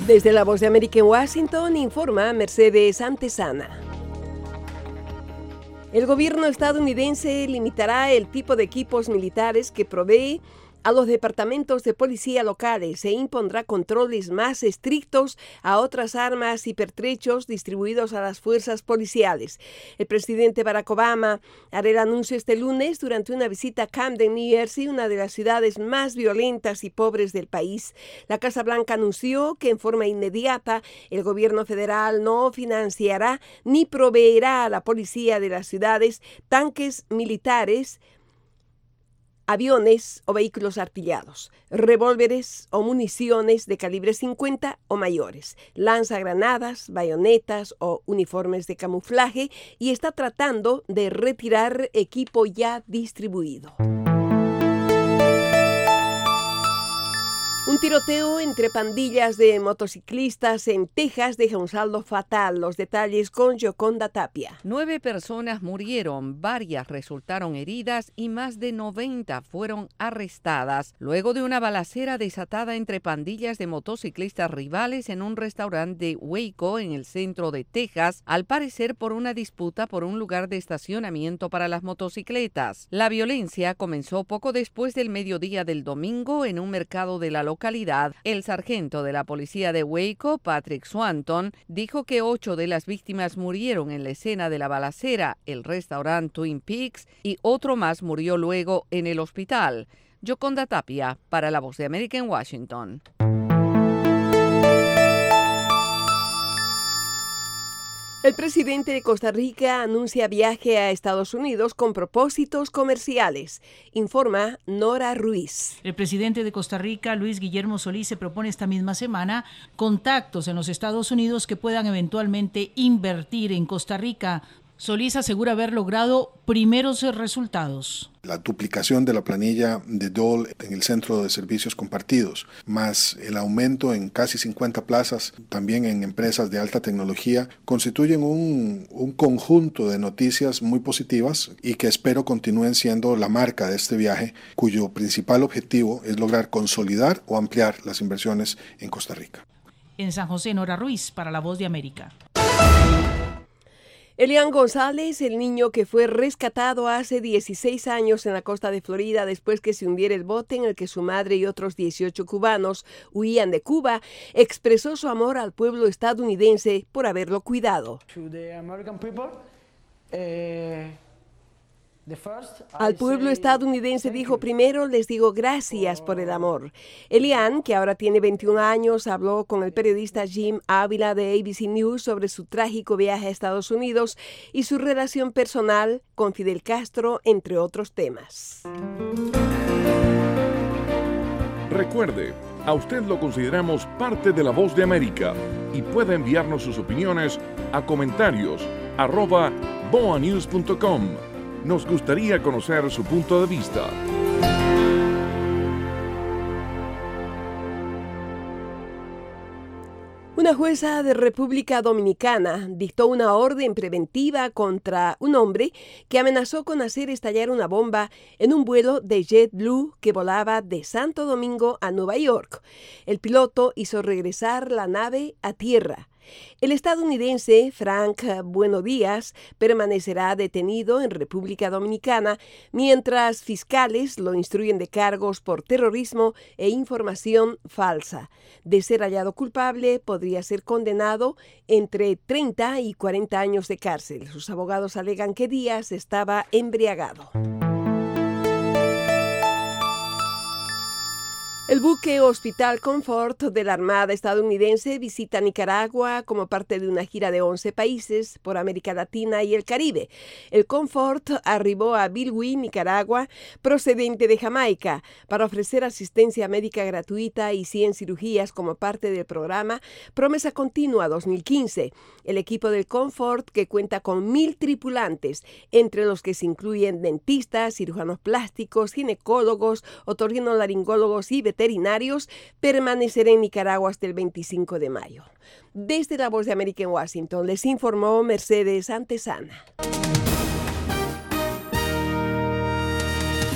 Desde la Voz de América en Washington, informa Mercedes Antesana. El gobierno estadounidense limitará el tipo de equipos militares que provee a los departamentos de policía locales e impondrá controles más estrictos a otras armas y pertrechos distribuidos a las fuerzas policiales. El presidente Barack Obama hará el anuncio este lunes durante una visita a Camden, New Jersey, una de las ciudades más violentas y pobres del país. La Casa Blanca anunció que en forma inmediata el gobierno federal no financiará ni proveerá a la policía de las ciudades tanques militares, aviones o vehículos artillados, revólveres o municiones de calibre 50 o mayores, lanzagranadas, bayonetas o uniformes de camuflaje, y está tratando de retirar equipo ya distribuido. Un tiroteo entre pandillas de motociclistas en Texas deja un saldo fatal. Los detalles con Yoconda Tapia. 9 personas murieron, varias resultaron heridas y más de 90 fueron arrestadas luego de una balacera desatada entre pandillas de motociclistas rivales en un restaurante de Waco, en el centro de Texas, al parecer por una disputa por un lugar de estacionamiento para las motocicletas. La violencia comenzó poco después del mediodía del domingo en un mercado de la localidad. El sargento de la policía de Waco, Patrick Swanton, dijo que 8 de las víctimas murieron en la escena de la balacera, el restaurante Twin Peaks, y otro más murió luego en el hospital. Yoconda Tapia, para La Voz de América en Washington. El presidente de Costa Rica anuncia viaje a Estados Unidos con propósitos comerciales, informa Nora Ruiz. El presidente de Costa Rica, Luis Guillermo Solís, se propone esta misma semana contactos en los Estados Unidos que puedan eventualmente invertir en Costa Rica. Solís asegura haber logrado primeros resultados. La duplicación de la planilla de Dole en el Centro de Servicios Compartidos, más el aumento en casi 50 plazas, también en empresas de alta tecnología, constituyen un conjunto de noticias muy positivas y que espero continúen siendo la marca de este viaje, cuyo principal objetivo es lograr consolidar o ampliar las inversiones en Costa Rica. En San José, Nora Ruiz, para La Voz de América. Elian González, el niño que fue rescatado hace 16 años en la costa de Florida después que se hundiera el bote en el que su madre y otros 18 cubanos huían de Cuba, expresó su amor al pueblo estadounidense por haberlo cuidado. Al pueblo estadounidense dijo: primero les digo gracias por el amor. Elian, que ahora tiene 21 años, habló con el periodista Jim Ávila de ABC News sobre su trágico viaje a Estados Unidos y su relación personal con Fidel Castro, entre otros temas. Recuerde, a usted lo consideramos parte de La Voz de América y puede enviarnos sus opiniones a comentarios@boanews.com. Nos gustaría conocer su punto de vista. Una jueza de República Dominicana dictó una orden preventiva contra un hombre que amenazó con hacer estallar una bomba en un vuelo de JetBlue que volaba de Santo Domingo a Nueva York. El piloto hizo regresar la nave a tierra. El estadounidense Frank Buenodías permanecerá detenido en República Dominicana mientras fiscales lo instruyen de cargos por terrorismo e información falsa. De ser hallado culpable, podría ser condenado entre 30 y 40 años de cárcel. Sus abogados alegan que Díaz estaba embriagado. El buque Hospital Comfort de la Armada estadounidense visita Nicaragua como parte de una gira de 11 países por América Latina y el Caribe. El Comfort arribó a Bilwi, Nicaragua, procedente de Jamaica, para ofrecer asistencia médica gratuita y 100 cirugías como parte del programa Promesa Continua 2015. El equipo del Comfort, que cuenta con 1,000 tripulantes, entre los que se incluyen dentistas, cirujanos plásticos, ginecólogos, otorrinolaringólogos y veterinarios, permanecerá en Nicaragua hasta el 25 de mayo. Desde La Voz de América en Washington, les informó Mercedes Antesana.